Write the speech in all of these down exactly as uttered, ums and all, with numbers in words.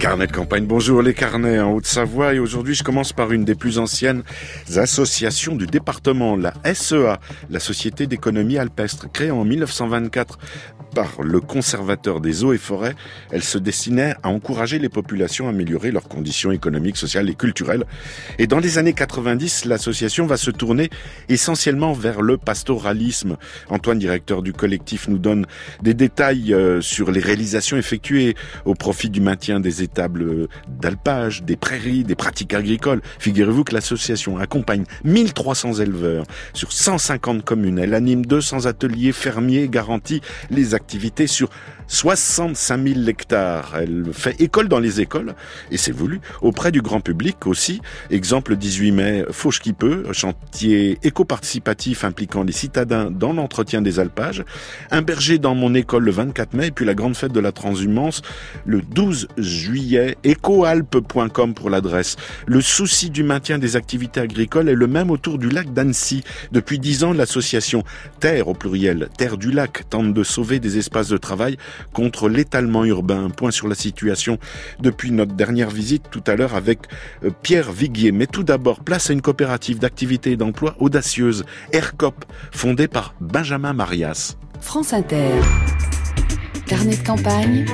Carnet de campagne, bonjour les carnets en Haute-Savoie et aujourd'hui je commence par une des plus anciennes associations du département, la S E A, la Société d'économie alpestre, créée en mille neuf cent vingt-quatre par le conservateur des eaux et forêts. Elle se destinait à encourager les populations à améliorer leurs conditions économiques, sociales et culturelles. Et dans les années quatre-vingt-dix, l'association va se tourner essentiellement vers le pastoralisme. Antoine, directeur du collectif, nous donne des détails euh, sur les réalisations effectuées au profit du maintien des étables d'alpage, des prairies, des pratiques agricoles. Figurez-vous que l'association accompagne mille trois cents éleveurs sur cent cinquante communes. Elle anime deux cents ateliers fermiers et garantit les activités sur soixante-cinq mille hectares. Elle fait école dans les écoles, et c'est voulu, auprès du grand public aussi. Exemple dix-huit mai, Fauche qui peut, chantier éco-participatif impliquant les citadins dans l'entretien des alpages. Un berger dans mon école le vingt-quatre mai, et puis la grande fête de la transhumance le douze juillet, ecoalpe point com pour l'adresse. Le souci du maintien des activités agricoles est le même autour du lac d'Annecy. Depuis dix ans, l'association Terre, au pluriel, Terre du Lac, tente de sauver des espaces de travail contre l'étalement urbain. Point sur la situation depuis notre dernière visite tout à l'heure avec Pierre Viguier. Mais tout d'abord, place à une coopérative d'activité et d'emploi audacieuse, ERCOP, fondée par Benjamin Marias. France Inter. Carnet de campagne.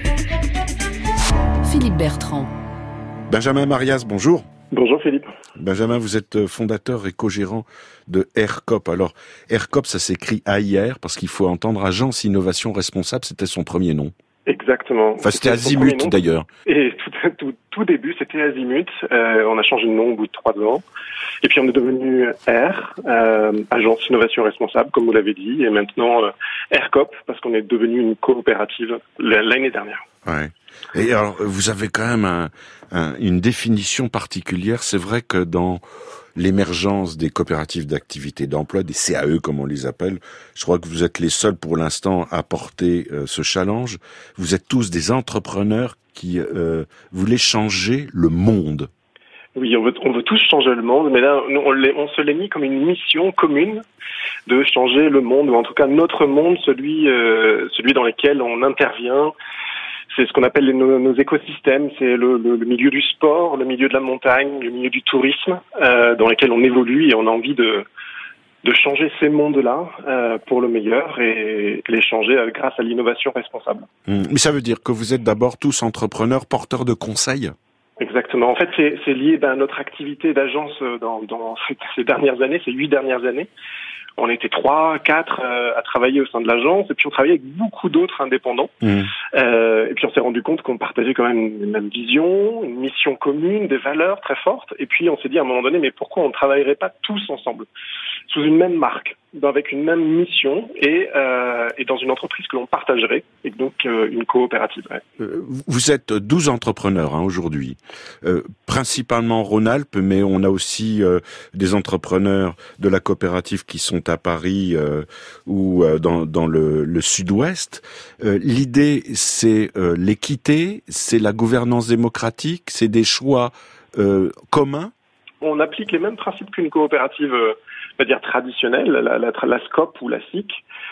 Philippe Bertrand. Benjamin Marias, bonjour. Bonjour Philippe. Benjamin, vous êtes fondateur et co-gérant de ERCOP. Alors, ERCOP, ça s'écrit A I R parce qu'il faut entendre Agence Innovation Responsable, c'était son premier nom. Exactement. Enfin, c'était, c'était Azimut d'ailleurs. Et tout, tout, tout début, c'était Azimut. Euh, on a changé de nom au bout de trois ans. Et puis on est devenu R, euh, Agence Innovation Responsable, comme vous l'avez dit. Et maintenant, euh, ERCOP, parce qu'on est devenu une coopérative l'année dernière. Ouais. Et alors, vous avez quand même un, un, une définition particulière. C'est vrai que dans l'émergence des coopératives d'activité d'emploi, des C A E comme on les appelle, je crois que vous êtes les seuls pour l'instant à porter euh, ce challenge. Vous êtes tous des entrepreneurs qui euh, voulaient changer le monde. Oui, on veut, on veut tous changer le monde, mais là, on, on se l'est mis comme une mission commune de changer le monde, ou en tout cas notre monde, celui, euh, celui dans lequel on intervient. C'est ce qu'on appelle les, nos, nos écosystèmes, c'est le, le, le milieu du sport, le milieu de la montagne, le milieu du tourisme, euh, dans lequel on évolue et on a envie de, de changer ces mondes-là euh, pour le meilleur et les changer euh, grâce à l'innovation responsable. Mmh. Mais ça veut dire que vous êtes d'abord tous entrepreneurs, porteurs de conseils ? Exactement. En fait, c'est, c'est lié ben, à notre activité d'agence dans, dans ces dernières années, ces huit dernières années. On était trois, quatre euh, à travailler au sein de l'agence, et puis on travaillait avec beaucoup d'autres indépendants. Mmh. Euh, et puis on s'est rendu compte qu'on partageait quand même une même vision, une mission commune, des valeurs très fortes. Et puis on s'est dit à un moment donné, mais pourquoi on ne travaillerait pas tous ensemble, sous une même marque, avec une même mission, et, euh, et dans une entreprise que l'on partagerait, et donc euh, une coopérative. Ouais. Euh, vous êtes douze entrepreneurs hein, aujourd'hui, euh, principalement Rhône-Alpes, mais on a aussi euh, des entrepreneurs de la coopérative qui sont à Paris euh, ou euh, dans, dans le, le sud-ouest. Euh, l'idée, c'est euh, l'équité, c'est la gouvernance démocratique, c'est des choix euh, communs. On applique les mêmes principes qu'une coopérative, euh, on va dire traditionnelle, la, la, la SCOP ou la S I C.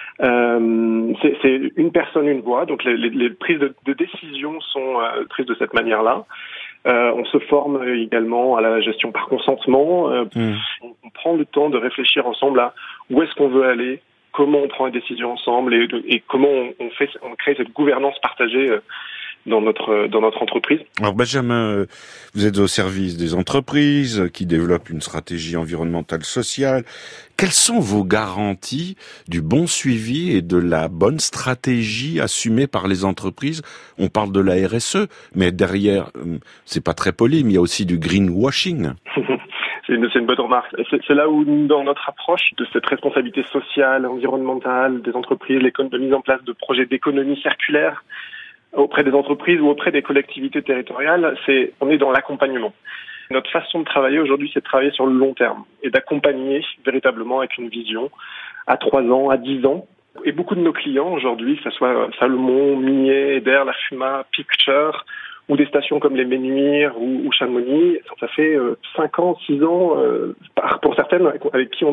Euh, c'est, c'est une personne, une voix. Donc les, les, les prises de, de décision sont euh, prises de cette manière-là. Euh, on se forme également à la gestion par consentement. Euh, mmh. on, on prend le temps de réfléchir ensemble à où est-ce qu'on veut aller, comment on prend les décisions ensemble et, et comment on, on fait, on crée cette gouvernance partagée euh, dans notre dans notre entreprise. Alors Benjamin, vous êtes au service des entreprises qui développent une stratégie environnementale sociale. Quelles sont vos garanties du bon suivi et de la bonne stratégie assumée par les entreprises ? On parle de la R S E, mais derrière, c'est pas très poli, mais il y a aussi du greenwashing. C'est une, c'est une bonne remarque. C'est, c'est là où, dans notre approche de cette responsabilité sociale, environnementale des entreprises, les, de mise en place de projets d'économie circulaire, auprès des entreprises ou auprès des collectivités territoriales, c'est, on est dans l'accompagnement. Notre façon de travailler aujourd'hui, c'est de travailler sur le long terme et d'accompagner véritablement avec une vision à trois ans, à dix ans. Et beaucoup de nos clients aujourd'hui, que ce soit Salomon, Millet, Eder, La Fuma, Picture, ou des stations comme les Ménuires ou, ou Chamonix, ça fait euh, cinq ans, six ans, euh, pour certaines avec, avec qui on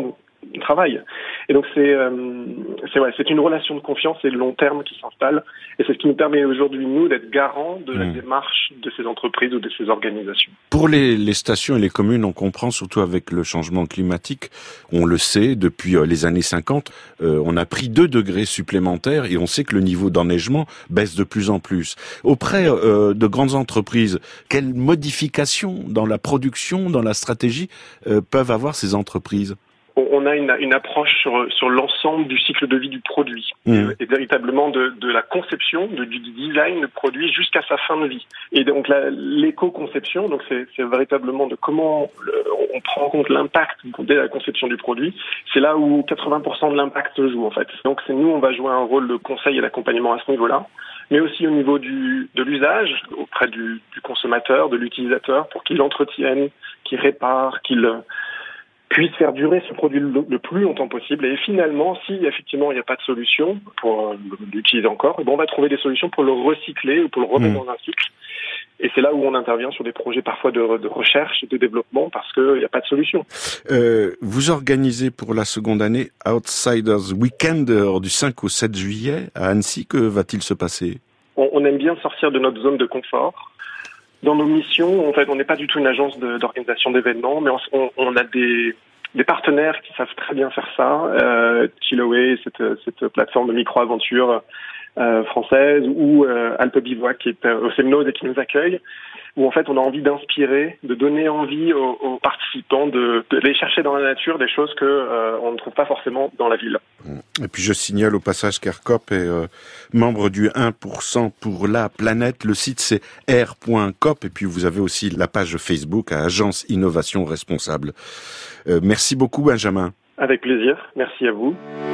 travail. Et donc c'est euh, c'est ouais, c'est une relation de confiance et de long terme qui s'installe, et c'est ce qui nous permet aujourd'hui nous d'être garants de la mmh. démarche de ces entreprises ou de ces organisations. Pour les, les stations et les communes, on comprend surtout avec le changement climatique, on le sait depuis les années cinquante, euh, on a pris deux degrés supplémentaires et on sait que le niveau d'enneigement baisse de plus en plus. Auprès euh, de grandes entreprises, quelles modifications dans la production, dans la stratégie euh, peuvent avoir ces entreprises ? On a une, une approche sur, sur l'ensemble du cycle de vie du produit, mmh. et véritablement de, de la conception, de, du design du produit jusqu'à sa fin de vie. Et donc la, l'éco-conception, donc c'est, c'est véritablement de comment le, on prend en compte l'impact dès la conception du produit. C'est là où quatre-vingts pour cent de l'impact se joue en fait. Donc c'est nous, on va jouer un rôle de conseil et d'accompagnement à ce niveau-là, mais aussi au niveau du, de l'usage auprès du, du consommateur, de l'utilisateur, pour qu'il l'entretienne, qu'il répare, qu'il puisse faire durer ce produit le, le plus longtemps possible. Et finalement, si effectivement il n'y a pas de solution pour euh, l'utiliser encore, bon, on va trouver des solutions pour le recycler ou pour le remettre mmh. dans un cycle. Et c'est là où on intervient sur des projets parfois de, de recherche et de développement parce qu'il n'y a pas de solution. Euh, vous organisez pour la seconde année Outsiders Weekend du cinq au sept juillet à Annecy. Que va-t-il se passer ? on, on aime bien sortir de notre zone de confort. Dans nos missions, en fait, on n'est pas du tout une agence de, d'organisation d'événements, mais on, on a des, des partenaires qui savent très bien faire ça. Euh, Chiloé, cette, cette plateforme de micro-aventure euh, française, ou euh, Alpe Bivouac qui est au Semnose et qui nous accueille, où en fait on a envie d'inspirer, de donner envie aux, aux participants de, de les chercher dans la nature des choses que euh, on ne trouve pas forcément dans la ville. Et puis je signale au passage qu'Aircop est euh, membre du un pour cent pour la planète. Le site c'est air point cop et puis vous avez aussi la page Facebook à Agence Innovation Responsable. Euh, merci beaucoup Benjamin. Avec plaisir, merci à vous.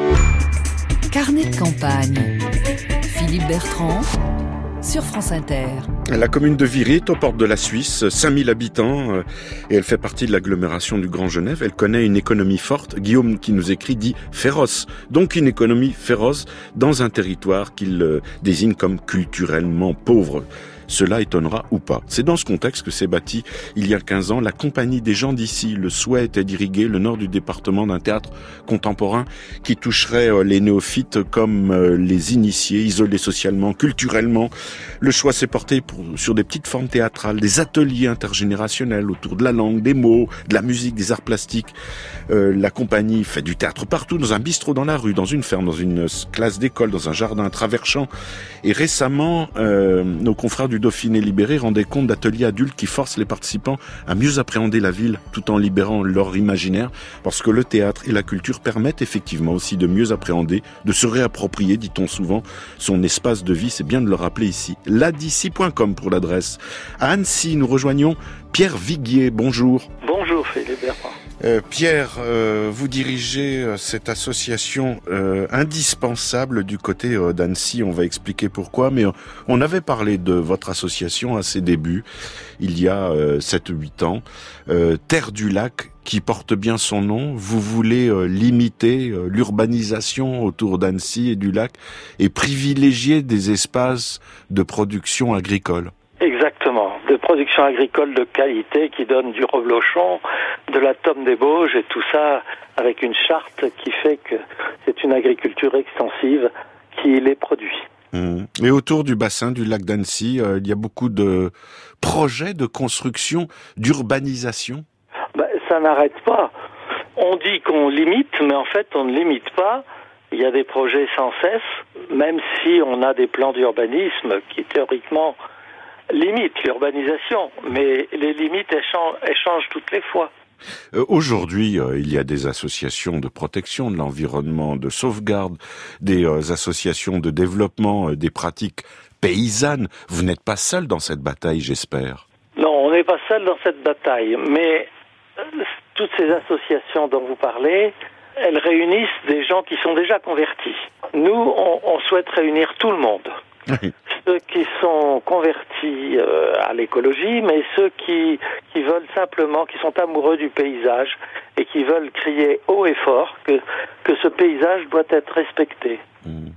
Carnet de campagne. Philippe Bertrand sur France Inter. La commune de Viry est aux portes de la Suisse, cinq mille habitants, euh, et elle fait partie de l'agglomération du Grand Genève. Elle connaît une économie forte. Guillaume qui nous écrit dit féroce. Donc une économie féroce dans un territoire qu'il euh, désigne comme culturellement pauvre. Cela étonnera ou pas. C'est dans ce contexte que s'est bâti, il y a quinze ans, la Compagnie des gens d'ici. Le souhait était d'irriguer le nord du département d'un théâtre contemporain qui toucherait les néophytes comme les initiés, isolés socialement, culturellement. Le choix s'est porté pour, sur des petites formes théâtrales, des ateliers intergénérationnels autour de la langue, des mots, de la musique, des arts plastiques. Euh, la compagnie fait du théâtre partout, dans un bistrot dans la rue, dans une ferme, dans une classe d'école, dans un jardin, à travers champs. Et récemment, euh, nos confrères du Dauphiné libéré rendaient compte d'ateliers adultes qui forcent les participants à mieux appréhender la ville tout en libérant leur imaginaire, parce que le théâtre et la culture permettent effectivement aussi de mieux appréhender, de se réapproprier, dit-on souvent, son espace de vie. C'est bien de le rappeler ici. ladici point com pour l'adresse. À Annecy, nous rejoignons Pierre Viguier. Bonjour. Bonjour Philippe Bertrand. Euh, Pierre, euh, vous dirigez euh, cette association euh, indispensable du côté euh, d'Annecy. On va expliquer pourquoi, mais euh, on avait parlé de votre association à ses débuts, il y a euh, sept ou huit ans. Euh, Terre du Lac, qui porte bien son nom. Vous voulez euh, limiter euh, l'urbanisation autour d'Annecy et du lac et privilégier des espaces de production agricole. Exactement, de production agricole de qualité qui donne du reblochon, de la tome des Bauges et tout ça avec une charte qui fait que c'est une agriculture extensive qui les produit. Mmh. Et autour du bassin du lac d'Annecy, euh, il y a beaucoup de projets de construction, d'urbanisation. Ben, ça n'arrête pas. On dit qu'on limite, mais en fait on ne limite pas. Il y a des projets sans cesse, même si on a des plans d'urbanisme qui théoriquement limite l'urbanisation, mais les limites elles changent, elles changent toutes les fois. Euh, aujourd'hui, euh, il y a des associations de protection de l'environnement, de sauvegarde, des euh, associations de développement euh, des pratiques paysannes. Vous n'êtes pas seul dans cette bataille, j'espère. Non, on n'est pas seul dans cette bataille, mais euh, toutes ces associations dont vous parlez, elles réunissent des gens qui sont déjà convertis. Nous, on, on souhaite réunir tout le monde. Oui. Ceux qui sont convertis euh, à l'écologie, mais ceux qui, qui veulent simplement, qui sont amoureux du paysage et qui veulent crier haut et fort que, que ce paysage doit être respecté. Mmh.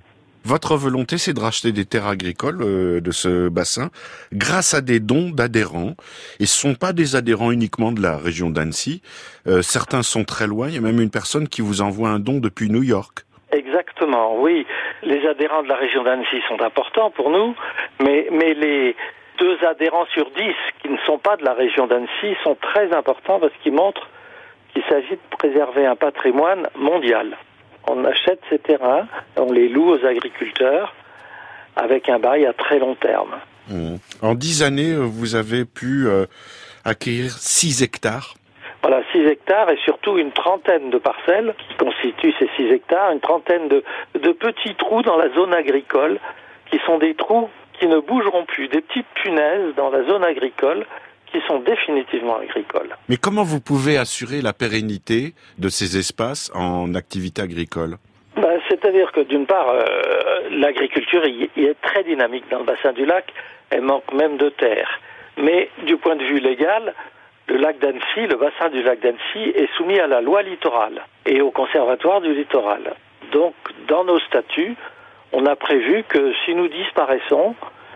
Votre volonté, c'est de racheter des terres agricoles euh, de ce bassin grâce à des dons d'adhérents. Et ce sont pas des adhérents uniquement de la région d'Annecy. Euh, certains sont très loin. Il y a même une personne qui vous envoie un don depuis New York. Exactement, oui. Les adhérents de la région d'Annecy sont importants pour nous, mais, mais les deux adhérents sur dix qui ne sont pas de la région d'Annecy sont très importants parce qu'ils montrent qu'il s'agit de préserver un patrimoine mondial. On achète ces terrains, on les loue aux agriculteurs avec un bail à très long terme. Mmh. En dix années, vous avez pu euh, acquérir six hectares. Voilà, six hectares et surtout une trentaine de parcelles qui constituent ces six hectares, une trentaine de, de petits trous dans la zone agricole qui sont des trous qui ne bougeront plus, des petites punaises dans la zone agricole qui sont définitivement agricoles. Mais comment vous pouvez assurer la pérennité de ces espaces en activité agricole ? Ben, c'est-à-dire que d'une part, euh, l'agriculture y, y est très dynamique dans le bassin du lac, elle manque même de terre. Mais du point de vue légal, le lac d'Annecy, le bassin du lac d'Annecy est soumis à la loi littorale et au conservatoire du littoral. Donc, dans nos statuts, on a prévu que si nous disparaissons,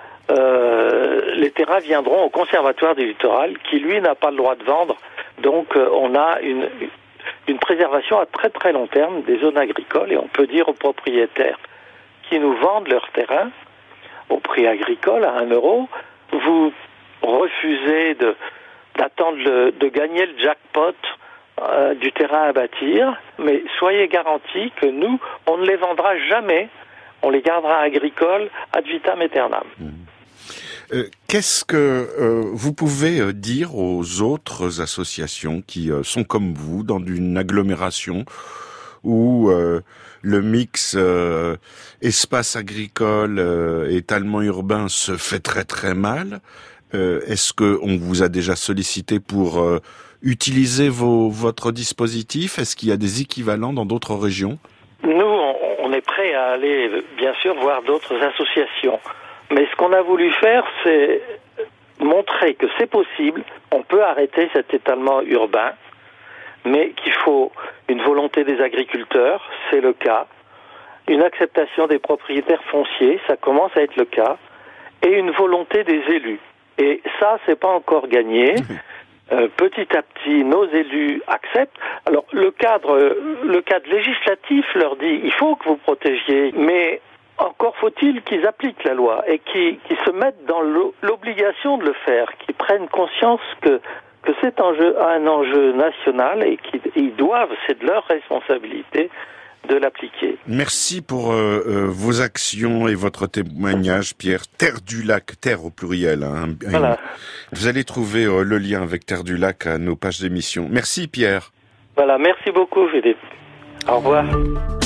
euh, les terrains viendront au conservatoire du littoral, qui lui n'a pas le droit de vendre. Donc, euh, on a une, une préservation à très très long terme des zones agricoles et on peut dire aux propriétaires qui nous vendent leurs terrains au prix agricole à un euro, vous refusez de d'attendre le, de gagner le jackpot euh, du terrain à bâtir, mais soyez garantis que nous, on ne les vendra jamais, on les gardera agricoles ad vitam aeternam. Mmh. Euh, qu'est-ce que euh, vous pouvez euh, dire aux autres associations qui euh, sont comme vous, dans une agglomération où euh, le mix euh, espace agricole, euh, étalement urbain se fait très très mal? Euh, est-ce que on vous a déjà sollicité pour euh, utiliser vos, votre dispositif? Est-ce qu'il y a des équivalents dans d'autres régions? Nous, on, on est prêt à aller, bien sûr, voir d'autres associations. Mais ce qu'on a voulu faire, c'est montrer que c'est possible. On peut arrêter cet étalement urbain, mais qu'il faut une volonté des agriculteurs, c'est le cas. Une acceptation des propriétaires fonciers, ça commence à être le cas. Et une volonté des élus. Et ça, c'est pas encore gagné. Euh, petit à petit, nos élus acceptent. Alors, le cadre, le cadre législatif leur dit, il faut que vous protégiez, mais encore faut-il qu'ils appliquent la loi et qu'ils, qu'ils se mettent dans l'obligation de le faire, qu'ils prennent conscience que que c'est un, jeu, un enjeu national et qu'ils doivent, c'est de leur responsabilité, de l'appliquer. Merci pour euh, euh, vos actions et votre témoignage, Pierre. Terre du Lac, terre au pluriel. Hein, voilà. Vous allez trouver euh, le lien avec Terre du Lac à nos pages d'émission. Merci, Pierre. Voilà, merci beaucoup, Philippe. Au revoir.